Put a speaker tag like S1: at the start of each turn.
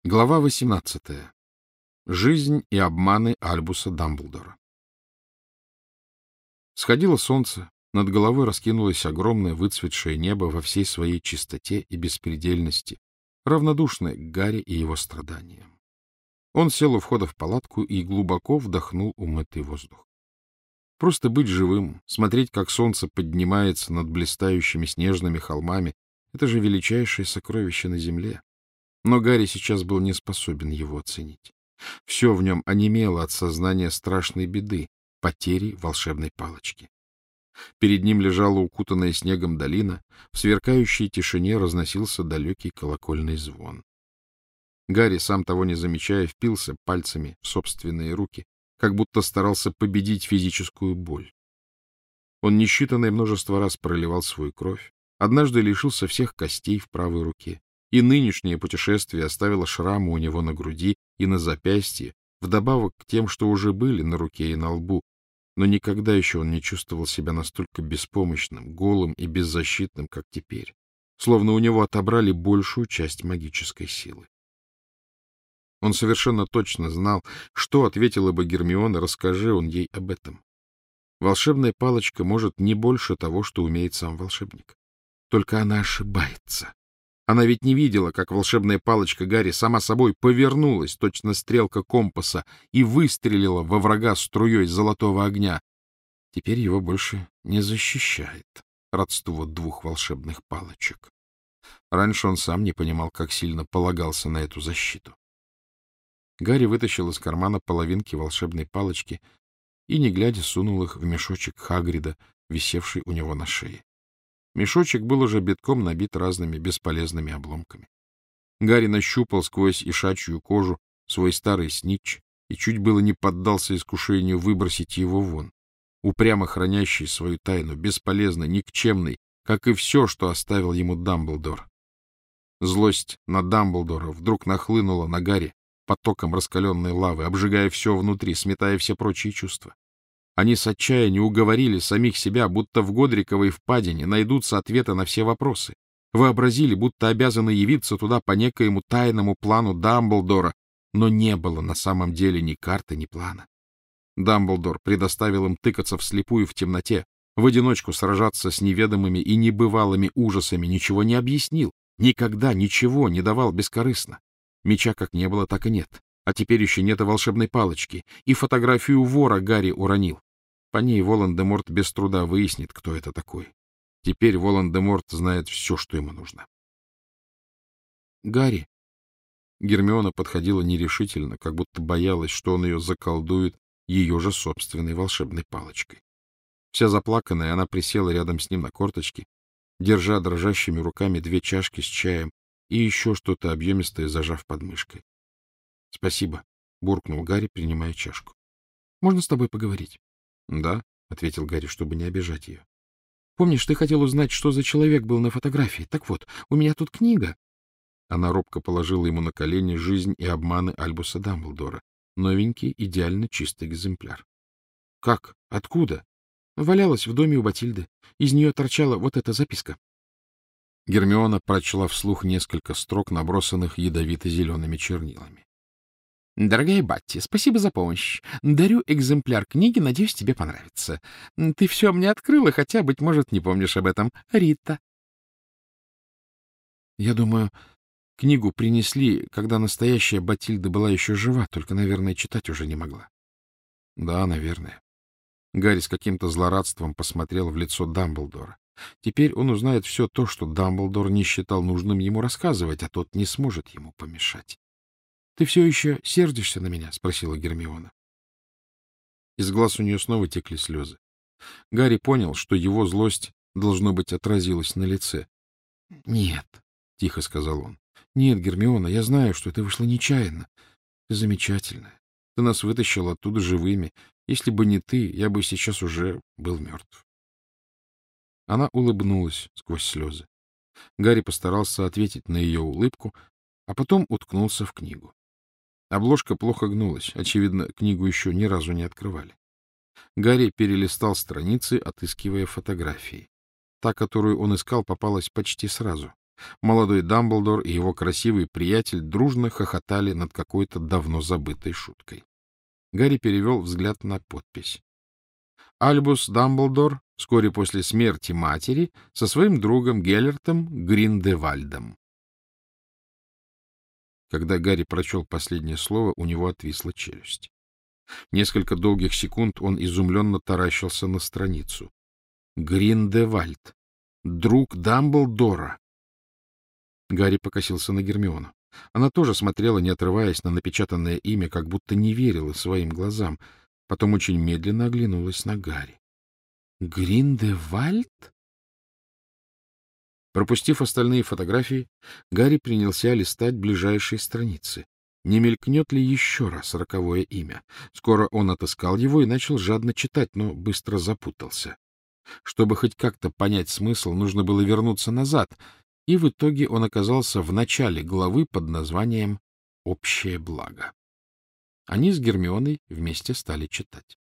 S1: Глава 18. Жизнь и обманы Альбуса Дамблдора. Сходило солнце, над головой раскинулось огромное выцветшее небо во всей своей чистоте и беспредельности, равнодушное к Гарри и его страданиям. Он сел у входа в палатку и глубоко вдохнул умытый воздух. Просто быть живым, смотреть, как солнце поднимается над блистающими снежными холмами — это же величайшее сокровище на земле. Но Гарри сейчас был не способен его оценить. Все в нем онемело от сознания страшной беды — потери волшебной палочки. Перед ним лежала укутанная снегом долина, в сверкающей тишине разносился далекий колокольный звон. Гарри, сам того не замечая, впился пальцами в собственные руки, как будто старался победить физическую боль. Он несчитанное множество раз проливал свою кровь, однажды лишился всех костей в правой руке, и нынешнее путешествие оставило шрамы у него на груди и на запястье, вдобавок к тем, что уже были на руке и на лбу, но никогда еще он не чувствовал себя настолько беспомощным, голым и беззащитным, как теперь, словно у него отобрали большую часть магической силы. Он совершенно точно знал, что ответила бы Гермиона, расскажи он ей об этом. Волшебная палочка может не больше того, что умеет сам волшебник. Только она ошибается. Она ведь не видела, как волшебная палочка Гарри сама собой повернулась, точно стрелка компаса, и выстрелила во врага струей золотого огня. Теперь его больше не защищает родство двух волшебных палочек. Раньше он сам не понимал, как сильно полагался на эту защиту. Гарри вытащил из кармана половинки волшебной палочки и, не глядя, сунул их в мешочек Хагрида, висевший у него на шее. Мешочек был уже битком набит разными бесполезными обломками. Гарри нащупал сквозь ишачью кожу свой старый снитч и чуть было не поддался искушению выбросить его вон, упрямо хранящий свою тайну, бесполезный, никчемный, как и все, что оставил ему Дамблдор. Злость на Дамблдора вдруг нахлынула на Гарри потоком раскаленной лавы, обжигая все внутри, сметая все прочие чувства. Они с отчаянием уговорили самих себя, будто в Годриковой впадине найдутся ответы на все вопросы. Вообразили, будто обязаны явиться туда по некоему тайному плану Дамблдора, но не было на самом деле ни карты, ни плана. Дамблдор предоставил им тыкаться вслепую в темноте, в одиночку сражаться с неведомыми и небывалыми ужасами, ничего не объяснил, никогда ничего не давал бескорыстно. Меча как не было, так и нет. А теперь еще нет и волшебной палочки, и фотографию вора Гарри уронил. По ней Волан-де-Морт без труда выяснит, кто это такой. Теперь Волан-де-Морт знает все, что ему нужно. «Гарри!» Гермиона подходила нерешительно, как будто боялась, что он ее заколдует ее же собственной волшебной палочкой. Вся заплаканная, она присела рядом с ним на корточки, держа дрожащими руками 2 чашки с чаем и еще что-то объемистое, зажав под мышкой. — Спасибо, — буркнул Гарри, принимая чашку. — Можно с тобой поговорить? — Да, — ответил Гарри, чтобы не обижать ее. — Помнишь, ты хотел узнать, что за человек был на фотографии? Так вот, у меня тут книга. Она робко положила ему на колени «Жизнь и обманы Альбуса Дамблдора». Новенький, идеально чистый экземпляр. — Как? Откуда? — Валялась в доме у Батильды. Из нее торчала вот эта записка. Гермиона прочла вслух несколько строк, набросанных ядовито-зелеными чернилами. «Дорогая Батти, спасибо за помощь. Дарю экземпляр книги, надеюсь, тебе понравится. Ты все мне открыла, хотя, быть может, не помнишь об этом. Рита». Я думаю, книгу принесли, когда настоящая Батильда была еще жива, только, наверное, читать уже не могла. Да, наверное. Гарри с каким-то злорадством посмотрел в лицо Дамблдора. Теперь он узнает все то, что Дамблдор не считал нужным ему рассказывать, а тот не сможет ему помешать. — Ты все еще сердишься на меня? — спросила Гермиона. Из глаз у нее снова текли слезы. Гарри понял, что его злость, должно быть, отразилась на лице. — Нет, — тихо сказал он. — Нет, Гермиона, я знаю, что ты вышла нечаянно. Ты замечательная. Ты нас вытащил оттуда живыми. Если бы не ты, я бы сейчас уже был мертв. Она улыбнулась сквозь слезы. Гарри постарался ответить на ее улыбку, а потом уткнулся в книгу. Обложка плохо гнулась. Очевидно, книгу еще ни разу не открывали. Гарри перелистал страницы, отыскивая фотографии. Та, которую он искал, попалась почти сразу. Молодой Дамблдор и его красивый приятель дружно хохотали над какой-то давно забытой шуткой. Гарри перевел взгляд на подпись. Альбус Дамблдор вскоре после смерти матери со своим другом Геллертом Гриндевальдом. Когда Гарри прочел последнее слово, у него отвисла челюсть. Несколько долгих секунд он изумленно таращился на страницу. Гриндевальд. Друг Дамблдора. Гарри покосился на Гермиону. Она тоже смотрела, не отрываясь на напечатанное имя, как будто не верила своим глазам. Потом очень медленно оглянулась на Гарри. Гриндевальд? Пропустив остальные фотографии, Гарри принялся листать ближайшие страницы. Не мелькнет ли еще раз роковое имя? Скоро он отыскал его и начал жадно читать, но быстро запутался. Чтобы хоть как-то понять смысл, нужно было вернуться назад, и в итоге он оказался в начале главы под названием «Общее благо». Они с Гермионой вместе стали читать.